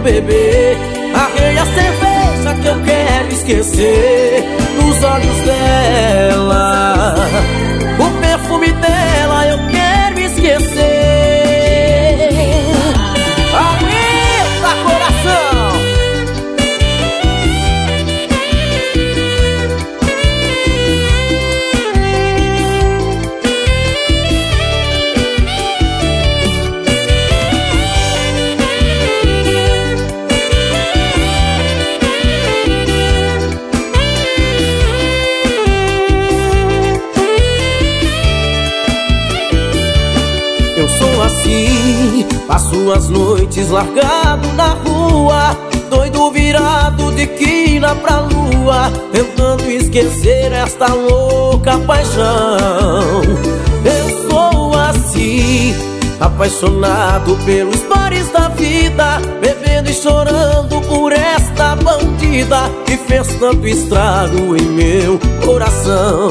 beber. Arrei a cerveja que eu quero esquecer dos olhos dela. O perfume dela eu quero esquecer. Aumenta, coração! Eu sou assim, passo as noites largado na rua, doido virado de quina pra lua, tentando esquecer esta louca paixão. Eu sou assim, apaixonado pelos bares da vida, bebendo e chorando por esta bandida que fez tanto estrago em meu coração.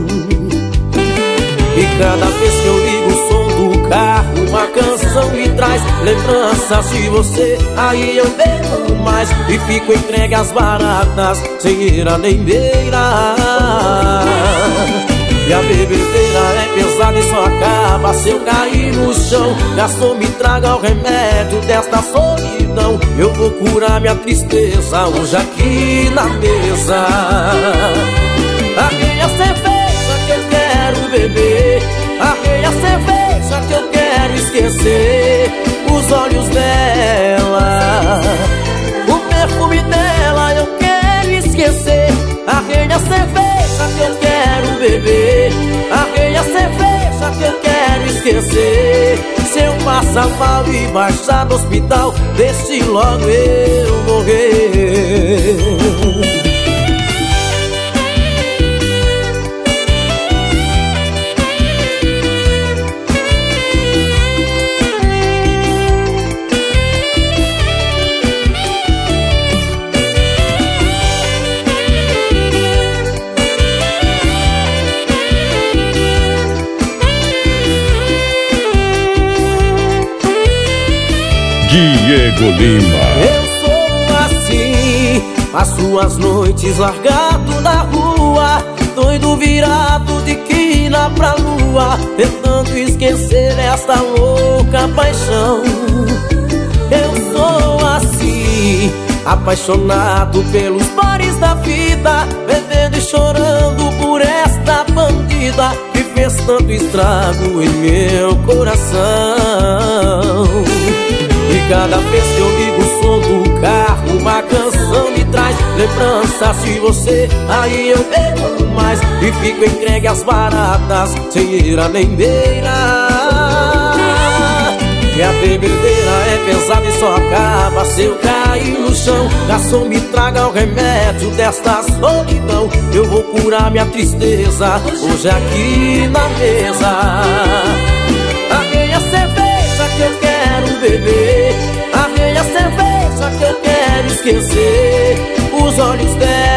E cada vez que eu ligo o som do carro, uma canção me traz lembranças de você. Aí eu bebo mais e fico entregue às baratas, sem ira nem beira. E a bebedeira é pesada e só acaba se eu cair no chão. Garçom, me traga o remédio desta solidão. Eu vou curar minha tristeza hoje aqui na mesa. Arrei a cerveja que eu quero beber. Arrei a cerveja que eu quero esquecer os olhos dela. O perfume dela eu quero esquecer. Arrei a cerveja que eu quero beber. Arrei a cerveja que eu quero esquecer. Se eu passar mal e baixar no hospital, deixe logo eu morrer. Diego Lima. Eu sou assim, passo as noites largado na rua, doido virado de quina pra lua, tentando esquecer esta louca paixão. Eu sou assim, apaixonado pelos bares da vida, bebendo e chorando por esta bandida que fez tanto estrago em meu coração. E cada vez que eu ligo o som do carro, uma canção me traz lembranças de você. Aí eu bebo mais e fico entregue às baratas, sem ira nem beira. E a bebedeira é pesada e só acaba se eu cair no chão. Garçom, me traga o remédio desta solidão. Eu vou curar minha tristeza hoje aqui na mesa. Arrei a cerveja que eu quero beber. Arrei a cerveja que eu quero esquecer os olhos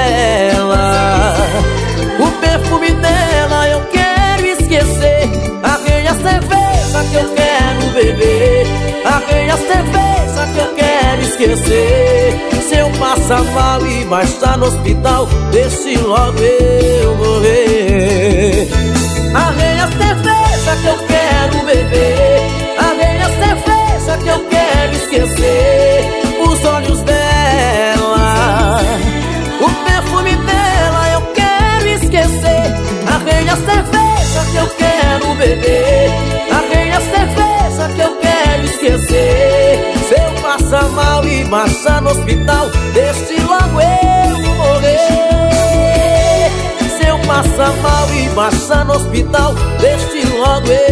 dela. O perfume dela eu quero esquecer. Arrei a cerveja que eu quero beber. Arrei a cerveja que eu quero esquecer. Se eu passar mal e baixar no hospital, deixe logo eu morrer. Arrei a cerveja que eu quero beber. Arrei a cerveja que eu quero esquecer os olhos dela. O perfume dela eu quero esquecer. Arrei a cerveja que eu quero beber. Arrei a cerveja que eu quero esquecer. Se eu passar mal e baixar no hospital, deixe logo eu morrer. Se eu passar mal e baixar no hospital, deixe logo eu